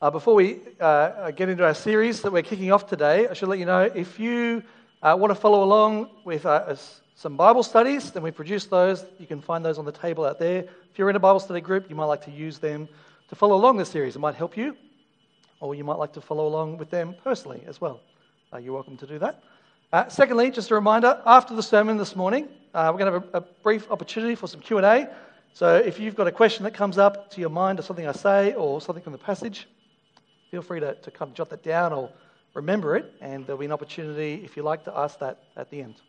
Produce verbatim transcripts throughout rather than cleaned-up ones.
Uh, before we uh, get into our series that we're kicking off today, I should let you know, if you uh, want to follow along with uh, some Bible studies, then we produce those. You can find those on the table out there. If you're in a Bible study group, you might like to use them to follow along the series. It might help you, or you might like to follow along with them personally as well. Uh, you're welcome to do that. Uh, secondly, just a reminder, after the sermon this morning, uh, we're going to have a, a brief opportunity for some Q and A. So if you've got a question that comes up to your mind or something I say or something from the passage, feel free to, to kind of jot that down or remember it, and there'll be an opportunity, if you like, to ask that at the end.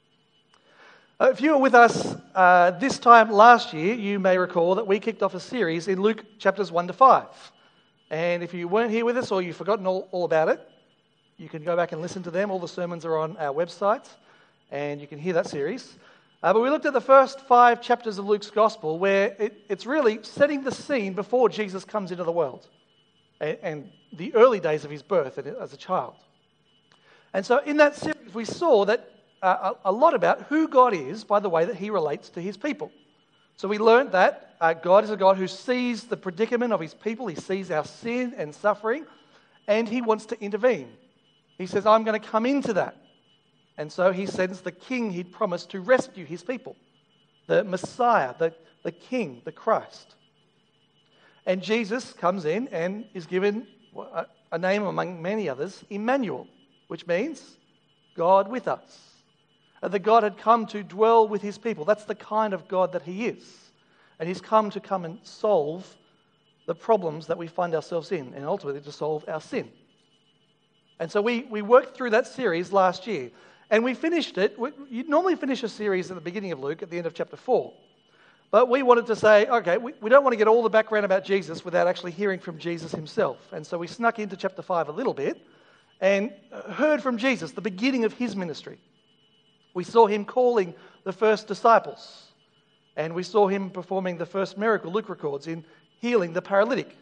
Uh, if you were with us uh, this time last year, you may recall that we kicked off a series in Luke chapters one to five. And if you weren't here with us or you've forgotten all, all about it, you can go back and listen to them. All the sermons are on our website, and you can hear that series. Uh, but we looked at the first five chapters of Luke's Gospel, where it, it's really setting the scene before Jesus comes into the world, and, and the early days of his birth as a child. And so in that series, we saw that uh, a, a lot about who God is by the way that he relates to his people. So we learned that uh, God is a God who sees the predicament of his people. He sees our sin and suffering, and he wants to intervene. He says, I'm going to come into that. And so he sends the king he'd promised to rescue his people, the Messiah, the, the king, the Christ. And Jesus comes in and is given a, a name among many others, Emmanuel, which means God with us. And that God had come to dwell with his people. That's the kind of God that he is. And he's come to come and solve the problems that we find ourselves in, and ultimately to solve our sin. And so we, we worked through that series last year. And we finished it. You normally finish a series at the beginning of Luke, at the end of chapter four. But we wanted to say, okay, we, we don't want to get all the background about Jesus without actually hearing from Jesus himself. And so we snuck into chapter five a little bit and heard from Jesus, the beginning of his ministry. We saw him calling the first disciples. And we saw him performing the first miracle, Luke records, in healing the paralytic.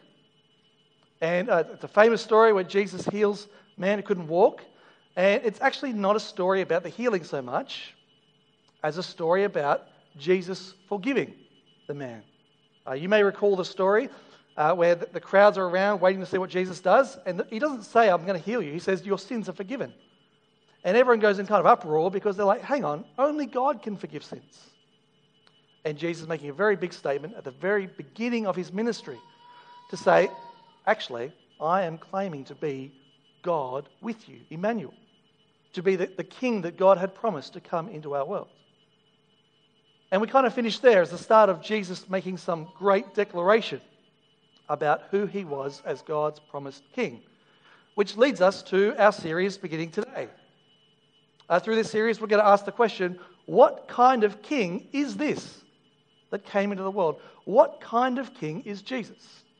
And uh, it's a famous story where Jesus heals a man who couldn't walk. And it's actually not a story about the healing so much as a story about Jesus forgiving the man. Uh, you may recall the story uh, where the, the crowds are around waiting to see what Jesus does. And he doesn't say, I'm going to heal you. He says, your sins are forgiven. And everyone goes in kind of uproar because they're like, hang on, only God can forgive sins. And Jesus is making a very big statement at the very beginning of his ministry to say, actually, I am claiming to be God with you, Emmanuel, to be the, the king that God had promised to come into our world. And we kind of finished there as the start of Jesus making some great declaration about who he was as God's promised king, which leads us to our series beginning today. Uh, through this series, we're going to ask the question, what kind of king is this that came into the world? What kind of king is Jesus?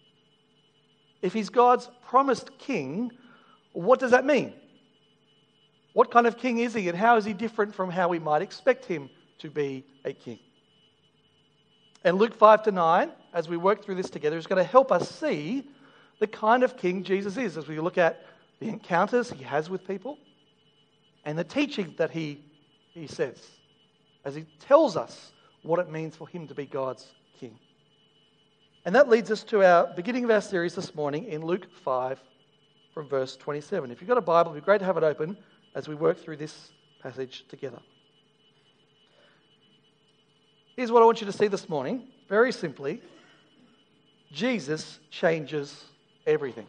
If he's God's promised king, what does that mean? What kind of king is he, and how is he different from how we might expect him to be a king? And Luke five to nine, as we work through this together, is going to help us see the kind of king Jesus is as we look at the encounters he has with people and the teaching that he, he says, as he tells us what it means for him to be God's king. And that leads us to our beginning of our series this morning in Luke five, from verse twenty-seven. If you've got a Bible, it'd be great to have it open as we work through this passage together. Here's what I want you to see this morning. Very simply, Jesus changes everything.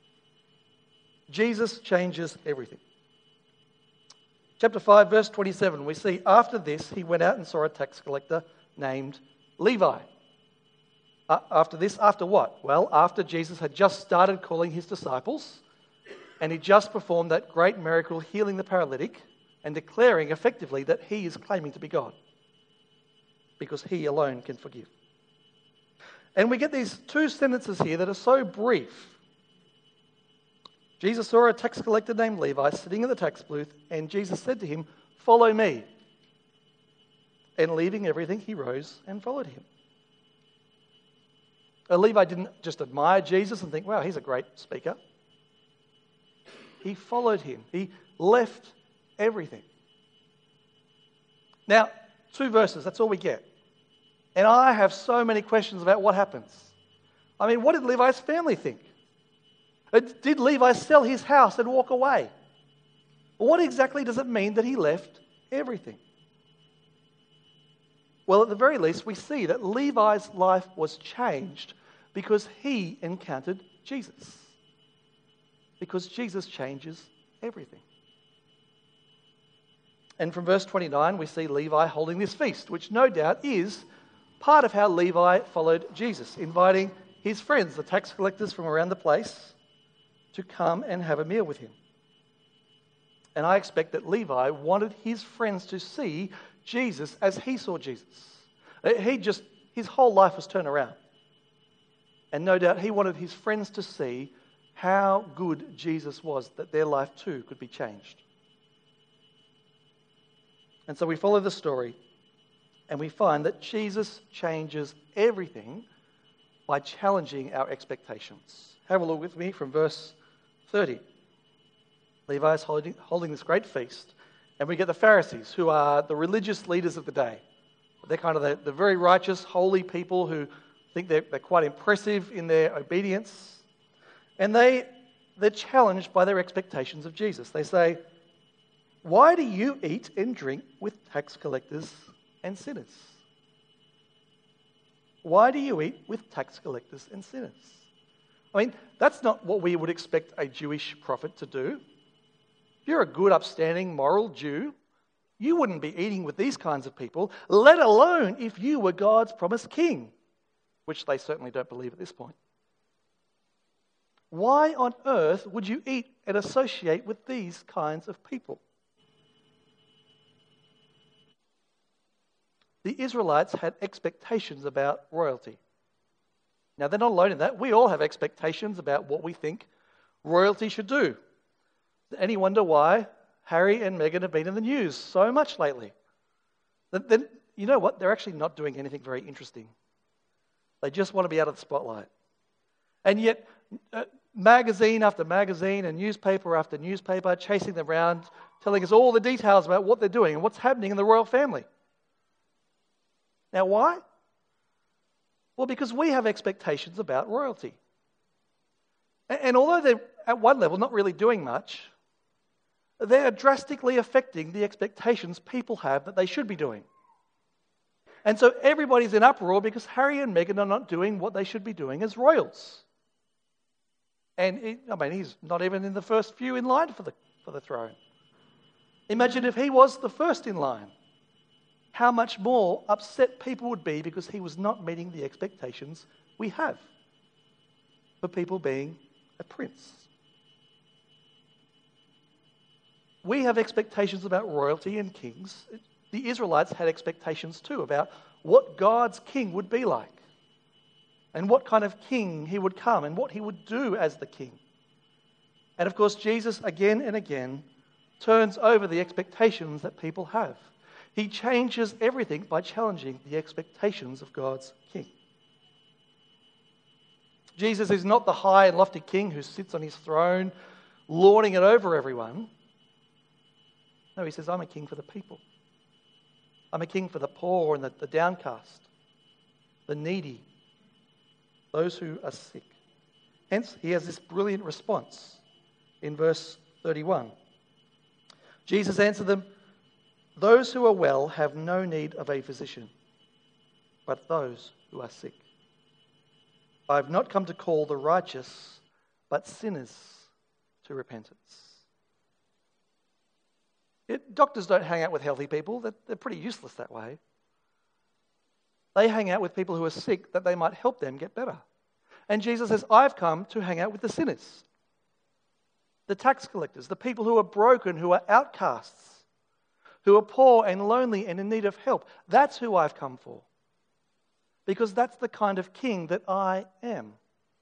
Jesus changes everything. Chapter five, verse twenty-seven, we see, after this, he went out and saw a tax collector named Levi. Uh, after this, after what? Well, after Jesus had just started calling his disciples, and he just performed that great miracle healing the paralytic and declaring effectively that he is claiming to be God because he alone can forgive. And we get these two sentences here that are so brief. Jesus saw a tax collector named Levi sitting in the tax booth, and Jesus said to him, "Follow me." And leaving everything, he rose and followed him. Uh, Levi didn't just admire Jesus and think, wow, he's a great speaker. He followed him. He left everything. Now, two verses, that's all we get. And I have so many questions about what happens. I mean, what did Levi's family think? Did Levi sell his house and walk away? What exactly does it mean that he left everything? Well, at the very least, we see that Levi's life was changed because he encountered Jesus. Because Jesus changes everything. And from verse twenty-nine, we see Levi holding this feast, which no doubt is part of how Levi followed Jesus, inviting his friends, the tax collectors from around the place, to come and have a meal with him. And I expect that Levi wanted his friends to see Jesus as he saw Jesus. He just, his whole life was turned around. And no doubt he wanted his friends to see how good Jesus was, that their life too could be changed. And so we follow the story and we find that Jesus changes everything by challenging our expectations. Have a look with me from verse thirty. Levi is holding, holding this great feast, and we get the Pharisees, who are the religious leaders of the day. They're kind of the, the very righteous, holy people who think they're, they're quite impressive in their obedience. And they, they're challenged by their expectations of Jesus. They say, "Why do you eat and drink with tax collectors and sinners?" Why do you eat with tax collectors and sinners? I mean, that's not what we would expect a Jewish prophet to do. If you're a good, upstanding, moral Jew, you wouldn't be eating with these kinds of people, let alone if you were God's promised king, which they certainly don't believe at this point. Why on earth would you eat and associate with these kinds of people? The Israelites had expectations about royalty. Now, they're not alone in that. We all have expectations about what we think royalty should do. Any wonder why Harry and Meghan have been in the news so much lately? Then, you know what? They're actually not doing anything very interesting. They just want to be out of the spotlight. And yet, uh, magazine after magazine and newspaper after newspaper chasing them around, telling us all the details about what they're doing and what's happening in the royal family. Now, why? Well, because we have expectations about royalty. And, and although they're at one level not really doing much, they are drastically affecting the expectations people have that they should be doing. And so everybody's in uproar because Harry and Meghan are not doing what they should be doing as royals. And it, I mean, he's not even in the first few in line for the, for the throne. Imagine if he was the first in line. How much more upset people would be because he was not meeting the expectations we have for people being a prince. We have expectations about royalty and kings. The Israelites had expectations too about what God's king would be like and what kind of king he would come and what he would do as the king. And of course, Jesus again and again turns over the expectations that people have. He changes everything by challenging the expectations of God's king. Jesus is not the high and lofty king who sits on his throne, lording it over everyone. No, he says, I'm a king for the people. I'm a king for the poor and the, the downcast, the needy, those who are sick. Hence, he has this brilliant response in verse thirty-one. Jesus answered them, "Those who are well have no need of a physician, but those who are sick. I have not come to call the righteous, but sinners to repentance." It, doctors don't hang out with healthy people. They're, they're pretty useless that way. They hang out with people who are sick that they might help them get better. And Jesus says, I've come to hang out with the sinners, the tax collectors, the people who are broken, who are outcasts, who are poor and lonely and in need of help. That's who I've come for. Because that's the kind of king that I am.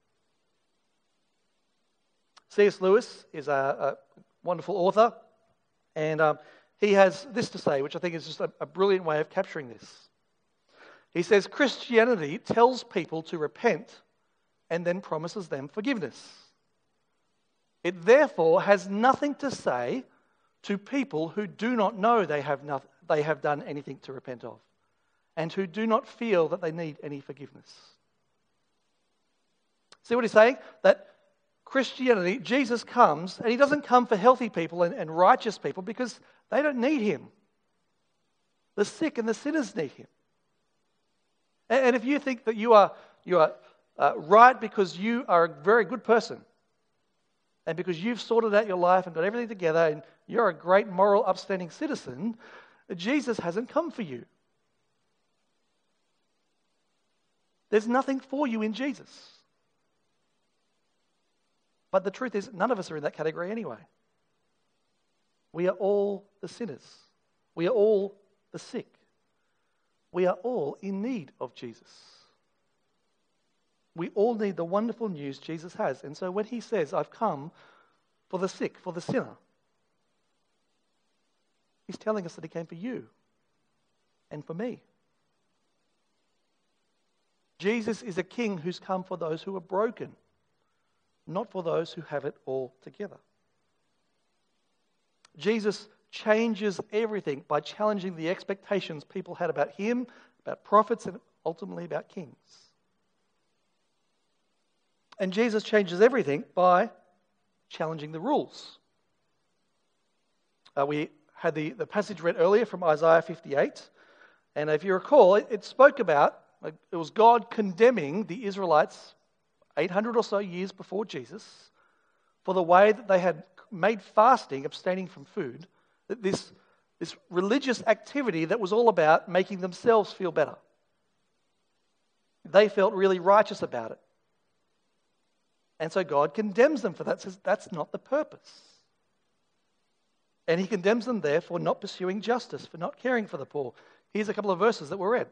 C S Lewis is a, a wonderful author, and um, he has this to say, which I think is just a, a brilliant way of capturing this. He says, Christianity tells people to repent and then promises them forgiveness. It therefore has nothing to say to people who do not know they have, not, they have done anything to repent of and who do not feel that they need any forgiveness. See what he's saying? That Christianity, Jesus comes, and he doesn't come for healthy people and, and righteous people because they don't need him. The sick and the sinners need him. And, and if you think that you are, you are uh, right because you are a very good person, and because you've sorted out your life and got everything together, and you're a great moral, upstanding citizen, Jesus hasn't come for you. There's nothing for you in Jesus. But the truth is, none of us are in that category anyway. We are all the sinners. We are all the sick. We are all in need of Jesus. We all need the wonderful news Jesus has. And so when he says, I've come for the sick, for the sinner, he's telling us that he came for you and for me. Jesus is a king who's come for those who are broken, not for those who have it all together. Jesus changes everything by challenging the expectations people had about him, about prophets, and ultimately about kings. And Jesus changes everything by challenging the rules. Uh, we had the, the passage read earlier from Isaiah fifty-eight. And if you recall, it, it spoke about, like, it was God condemning the Israelites eight hundred or so years before Jesus for the way that they had made fasting, abstaining from food, this, this religious activity that was all about making themselves feel better. They felt really righteous about it. And so God condemns them for that, says that's not the purpose. And he condemns them there for not pursuing justice, for not caring for the poor. Here's a couple of verses that were read.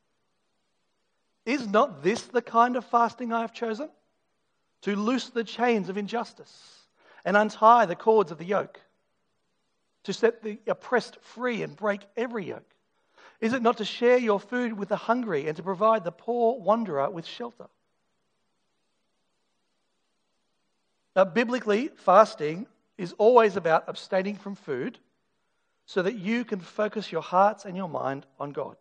Is not this the kind of fasting I have chosen? To loose the chains of injustice and untie the cords of the yoke, to set the oppressed free and break every yoke? Is it not to share your food with the hungry and to provide the poor wanderer with shelter? Now, biblically, fasting is always about abstaining from food so that you can focus your hearts and your mind on God.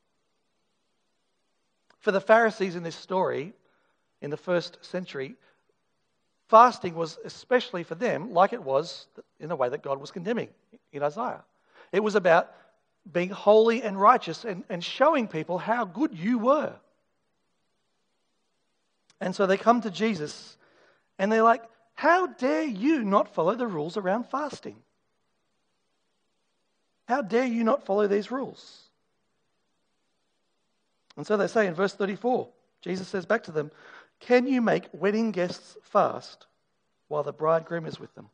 For the Pharisees in this story, in the first century, fasting was especially for them like it was in the way that God was condemning in Isaiah. It was about being holy and righteous and, and showing people how good you were. And so they come to Jesus and they're like, how dare you not follow the rules around fasting? How dare you not follow these rules? And so they say in verse thirty-four, Jesus says back to them, can you make wedding guests fast while the bridegroom is with them?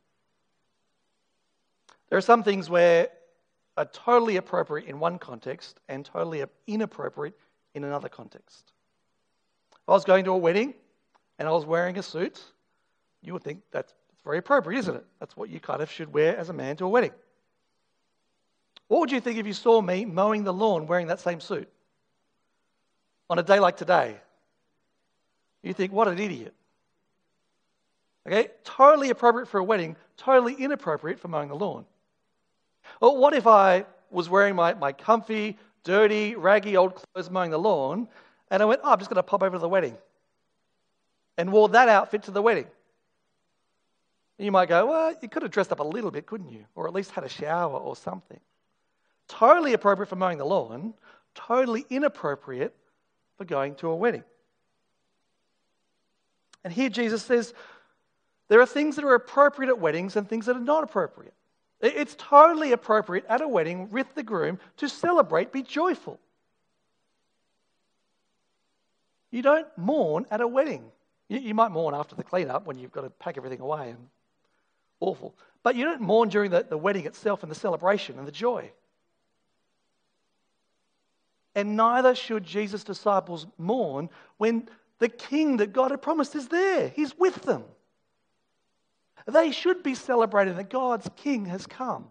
There are some things where are totally appropriate in one context and totally inappropriate in another context. If I was going to a wedding and I was wearing a suit, you would think that's very appropriate, isn't it? That's what you kind of should wear as a man to a wedding. What would you think if you saw me mowing the lawn wearing that same suit on a day like today? You think, what an idiot. Okay, totally appropriate for a wedding, totally inappropriate for mowing the lawn. Or what if I was wearing my, my comfy, dirty, raggy old clothes mowing the lawn, and I went, oh, I'm just going to pop over to the wedding, and wore that outfit to the wedding? You might go, well, you could have dressed up a little bit, couldn't you? Or at least had a shower or something. Totally appropriate for mowing the lawn, totally inappropriate for going to a wedding. And here Jesus says, there are things that are appropriate at weddings and things that are not appropriate. It's totally appropriate at a wedding with the groom to celebrate, be joyful. You don't mourn at a wedding. You, you might mourn after the cleanup when you've got to pack everything away and awful. But you don't mourn during the, the wedding itself and the celebration and the joy. And neither should Jesus' disciples mourn when the king that God had promised is there. He's with them. They should be celebrating that God's king has come.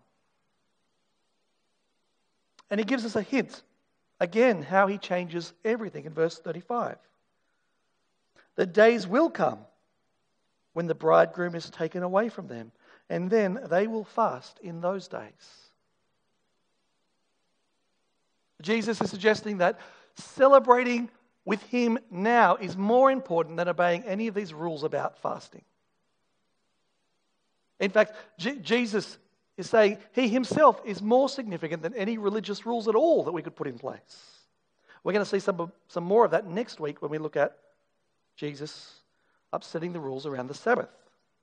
And he gives us a hint, again, how he changes everything in verse thirty-five. The days will come when the bridegroom is taken away from them, and then they will fast in those days. Jesus is suggesting that celebrating with him now is more important than obeying any of these rules about fasting. In fact, J- Jesus is saying he himself is more significant than any religious rules at all that we could put in place. We're going to see some, some more of that next week when we look at Jesus upsetting the rules around the Sabbath.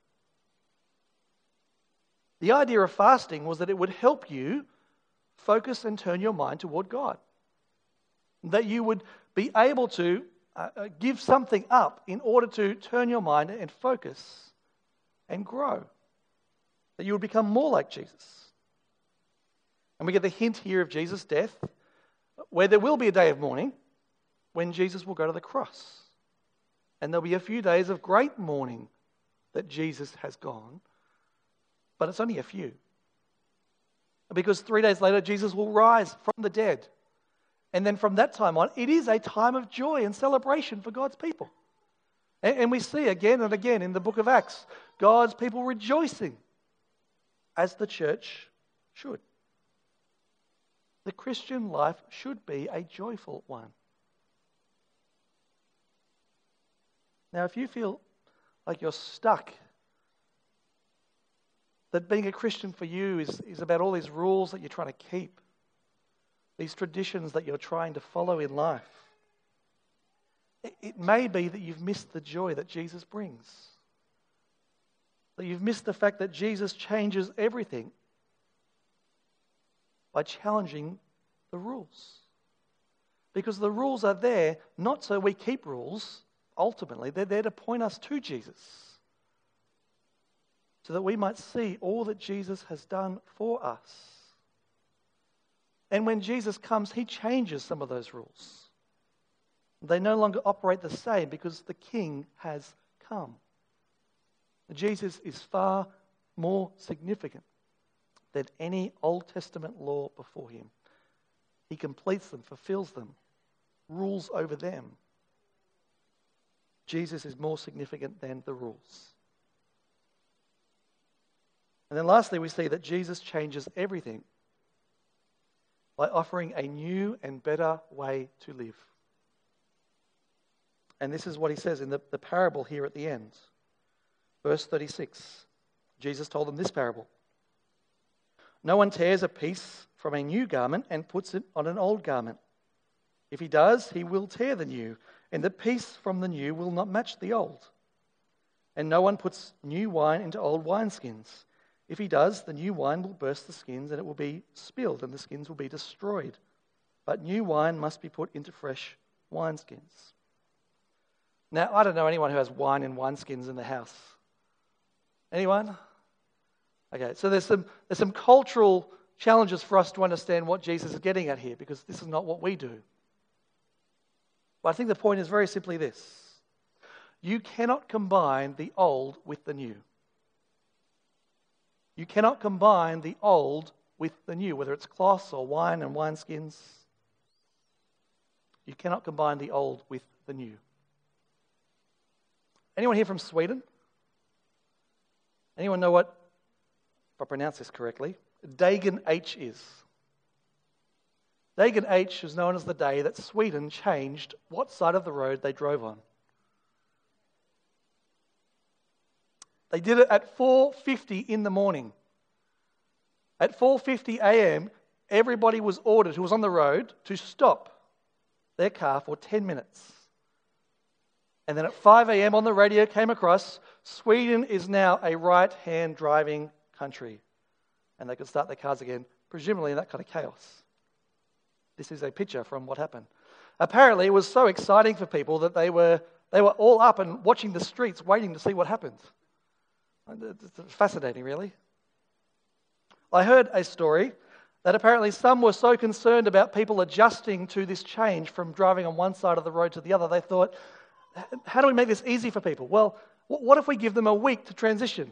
The idea of fasting was that it would help you focus and turn your mind toward God. That you would be able to uh, give something up in order to turn your mind and focus and grow. That you would become more like Jesus. And we get the hint here of Jesus' death, where there will be a day of mourning when Jesus will go to the cross. And there'll be a few days of great mourning that Jesus has gone, but it's only a few. Because three days later, Jesus will rise from the dead. And then from that time on, it is a time of joy and celebration for God's people. And, and we see again and again in the book of Acts, God's people rejoicing as the church should. The Christian life should be a joyful one. Now, if you feel like you're stuck, that being a Christian for you is, is about all these rules that you're trying to keep, these traditions that you're trying to follow in life, it, it may be that you've missed the joy that Jesus brings. That you've missed the fact that Jesus changes everything by challenging the rules. Because the rules are there not so we keep rules, ultimately, they're there to point us to Jesus. So that we might see all that Jesus has done for us. And when Jesus comes, he changes some of those rules. They no longer operate the same because the King has come. Jesus is far more significant than any Old Testament law before him. He completes them, fulfills them, rules over them. Jesus is more significant than the rules. And then lastly, we see that Jesus changes everything by offering a new and better way to live. And this is what he says in the, the parable here at the end. Verse thirty-six, Jesus told them this parable. No one tears a piece from a new garment and puts it on an old garment. If he does, he will tear the new, and the piece from the new will not match the old. And no one puts new wine into old wineskins. If he does, the new wine will burst the skins, and it will be spilled, and the skins will be destroyed. But new wine must be put into fresh wineskins. Now, I don't know anyone who has wine in wineskins in the house. Anyone? Okay, so there's some there's some cultural challenges for us to understand what Jesus is getting at here, because this is not what we do. But I think the point is very simply this. You cannot combine the old with the new. You cannot combine the old with the new, whether it's cloths or wine and wineskins. You cannot combine the old with the new. Anyone here from Sweden? Anyone know what, if I pronounce this correctly, Dagen H is? Dagen H is known as the day that Sweden changed what side of the road they drove on. They did it at four fifty in the morning. At four fifty a.m., everybody was ordered who was on the road to stop their car for ten minutes. And then at five a.m. on the radio came across, Sweden is now a right-hand driving country. And they could start their cars again, presumably in that kind of chaos. This is a picture from what happened. Apparently it was so exciting for people that they were they were all up and watching the streets waiting to see what happened. It's fascinating, really. I heard a story that apparently some were so concerned about people adjusting to this change from driving on one side of the road to the other, they thought, how do we make this easy for people? Well, what if we give them a week to transition?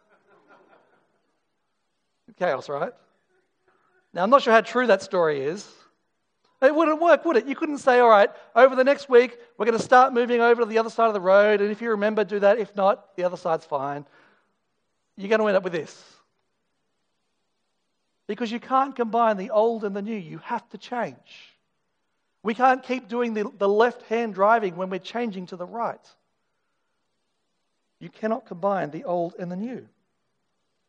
Chaos, right? Now, I'm not sure how true that story is. It wouldn't work, would it? You couldn't say, all right, over the next week, we're going to start moving over to the other side of the road, and if you remember, do that. If not, the other side's fine. You're going to end up with this. Because you can't combine the old and the new. You have to change. We can't keep doing the, the left-hand driving when we're changing to the right. You cannot combine the old and the new.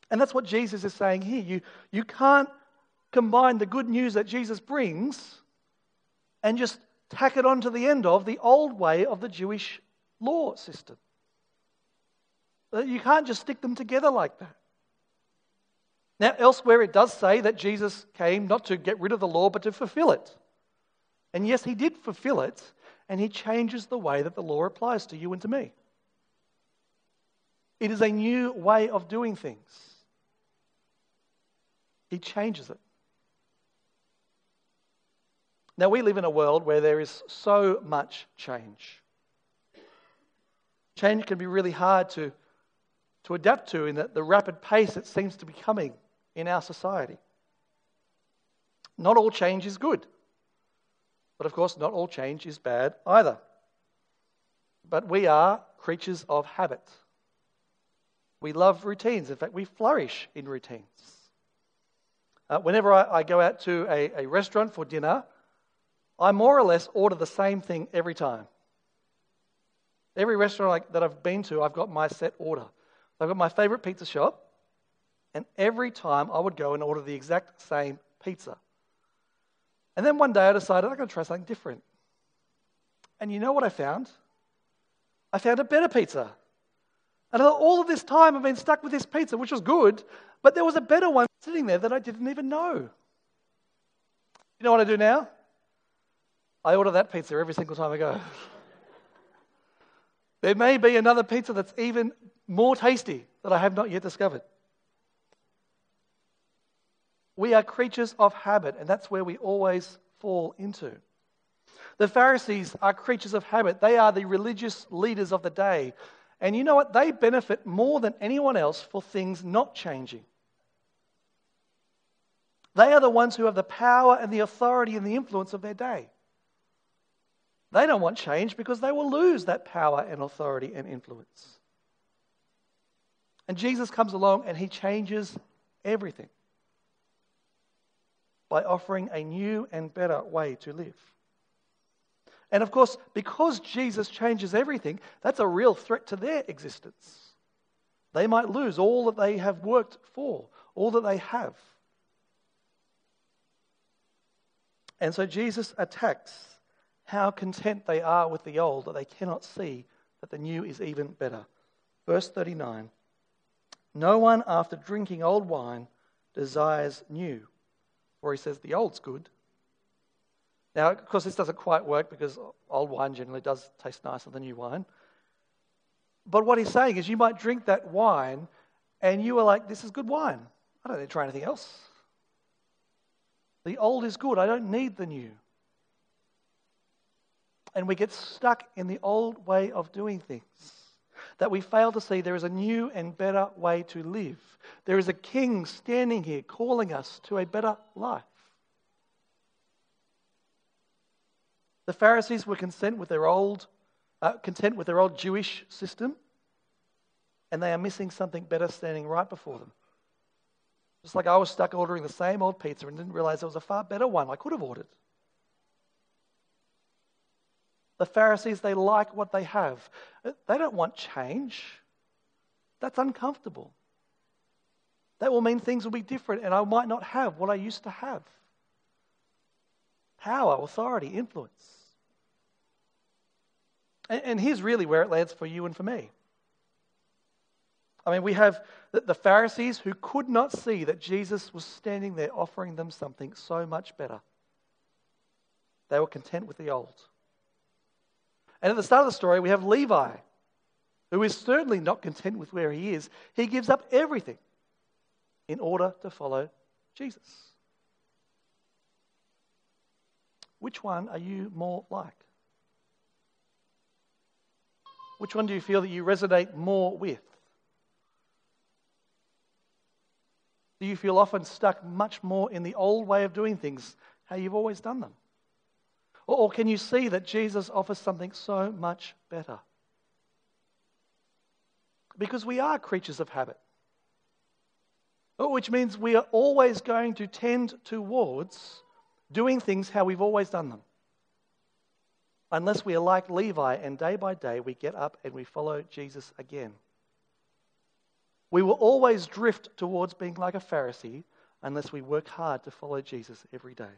And that's what Jesus is saying here. You, you can't combine the good news that Jesus brings and just tack it on to the end of the old way of the Jewish law system. You can't just stick them together like that. Now, elsewhere it does say that Jesus came not to get rid of the law, but to fulfill it. And yes, he did fulfill it, and he changes the way that the law applies to you and to me. It is a new way of doing things. He changes it. Now, we live in a world where there is so much change. Change can be really hard to, to adapt to in the, the rapid pace it seems to be coming in our society. Not all change is good. But of course, not all change is bad either. But we are creatures of habit. We love routines. In fact, we flourish in routines. Uh, whenever I, I go out to a, a restaurant for dinner, I more or less order the same thing every time. Every restaurant like, that I've been to, I've got my set order. I've got my favorite pizza shop, and every time I would go and order the exact same pizza. And then one day I decided I'm going to try something different. And you know what I found? I found a better pizza. And all of this time I've been stuck with this pizza, which was good, but there was a better one sitting there that I didn't even know. You know what I do now? I order that pizza every single time I go. There may be another pizza that's even more tasty that I have not yet discovered. We are creatures of habit, and that's where we always fall into. The Pharisees are creatures of habit. They are the religious leaders of the day. And you know what? They benefit more than anyone else for things not changing. They are the ones who have the power and the authority and the influence of their day. They don't want change because they will lose that power and authority and influence. And Jesus comes along and he changes everything by offering a new and better way to live. And of course, because Jesus changes everything, that's a real threat to their existence. They might lose all that they have worked for, all that they have. And so Jesus attacks how content they are with the old, that they cannot see that the new is even better. Verse thirty-nine, no one after drinking old wine desires new. Or he says the old's good. Now, of course, this doesn't quite work because old wine generally does taste nicer than new wine. But what he's saying is you might drink that wine and you are like, this is good wine. I don't need to try anything else. The old is good. I don't need the new. And we get stuck in the old way of doing things, that we fail to see there is a new and better way to live. There is a king standing here calling us to a better life. The Pharisees were content with their old, uh, content with their old Jewish system, and they are missing something better standing right before them. Just like I was stuck ordering the same old pizza and didn't realize there was a far better one I could have ordered. The Pharisees, they like what they have. They don't want change. That's uncomfortable. That will mean things will be different and I might not have what I used to have. Power, authority, influence. And, and here's really where it lands for you and for me. I mean, we have the, the Pharisees who could not see that Jesus was standing there offering them something so much better. They were content with the old. And at the start of the story, we have Levi, who is certainly not content with where he is. He gives up everything in order to follow Jesus. Which one are you more like? Which one do you feel that you resonate more with? Do you feel often stuck much more in the old way of doing things, how you've always done them? Or can you see that Jesus offers something so much better? Because we are creatures of habit. Which means we are always going to tend towards doing things how we've always done them. Unless we are like Levi and day by day we get up and we follow Jesus again. We will always drift towards being like a Pharisee unless we work hard to follow Jesus every day.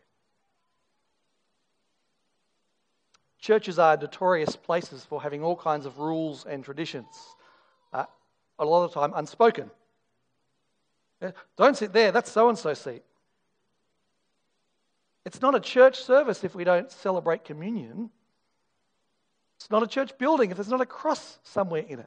Churches are notorious places for having all kinds of rules and traditions, uh, a lot of the time unspoken. Yeah, don't sit there, that's so-and-so seat. It's not a church service if we don't celebrate communion. It's not a church building if there's not a cross somewhere in it.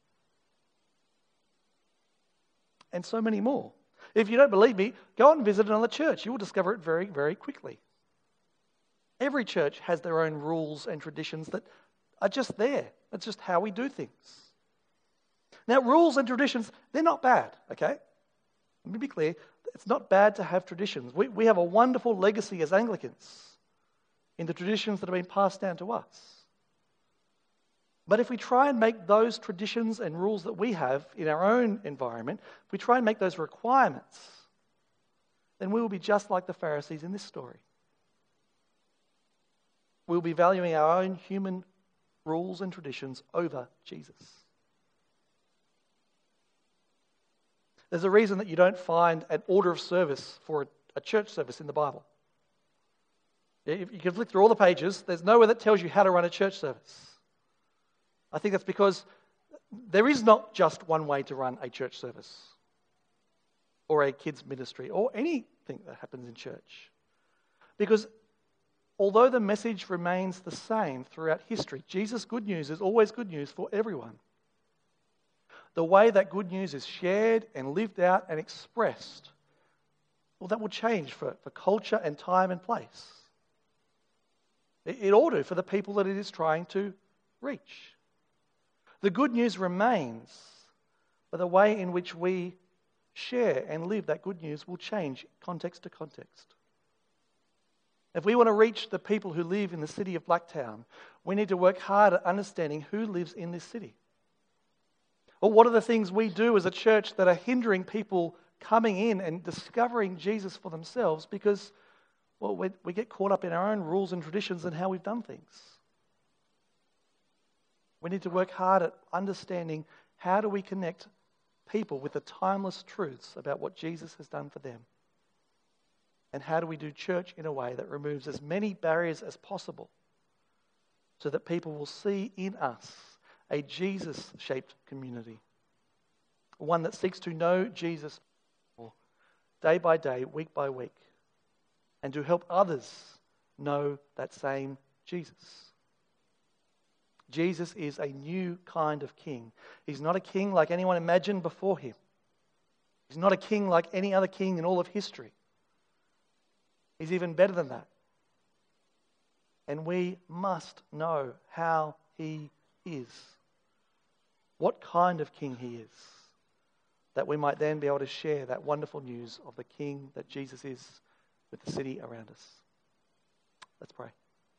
And so many more. If you don't believe me, go and visit another church. You will discover it very, very quickly. Every church has their own rules and traditions that are just there. It's just how we do things. Now, rules and traditions, they're not bad, okay? Let me be clear. It's not bad to have traditions. We, we have a wonderful legacy as Anglicans in the traditions that have been passed down to us. But if we try and make those traditions and rules that we have in our own environment, if we try and make those requirements, then we will be just like the Pharisees in this story. We'll be valuing our own human rules and traditions over Jesus. There's a reason that you don't find an order of service for a, a church service in the Bible. If you can flick through all the pages, there's nowhere that tells you how to run a church service. I think that's because there is not just one way to run a church service or a kids' ministry or anything that happens in church. Because although the message remains the same throughout history, Jesus' good news is always good news for everyone. The way that good news is shared and lived out and expressed, well, that will change for, for culture and time and place. It, it ought to for the people that it is trying to reach. The good news remains, but the way in which we share and live that good news will change context to context. If we want to reach the people who live in the city of Blacktown, we need to work hard at understanding who lives in this city. Or what are the things we do as a church that are hindering people coming in and discovering Jesus for themselves because, well, we, we get caught up in our own rules and traditions and how we've done things. We need to work hard at understanding how do we connect people with the timeless truths about what Jesus has done for them. And how do we do church in a way that removes as many barriers as possible so that people will see in us a Jesus-shaped community. One that seeks to know Jesus day by day, week by week, and to help others know that same Jesus. Jesus is a new kind of king. He's not a king like anyone imagined before him. He's not a king like any other king in all of history. He's even better than that. And we must know how he is. What kind of king he is. That we might then be able to share that wonderful news of the king that Jesus is with the city around us. Let's pray.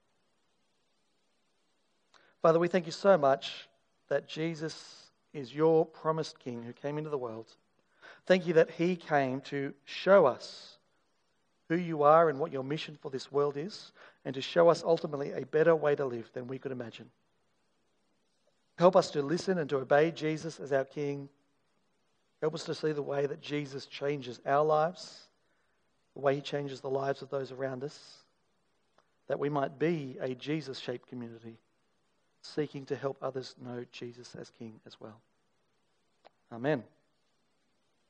Father, we thank you so much that Jesus is your promised king who came into the world. Thank you that he came to show us who you are and what your mission for this world is, and to show us ultimately a better way to live than we could imagine. Help us to listen and to obey Jesus as our King. Help us to see the way that Jesus changes our lives, the way he changes the lives of those around us, that we might be a Jesus-shaped community, seeking to help others know Jesus as King as well. Amen.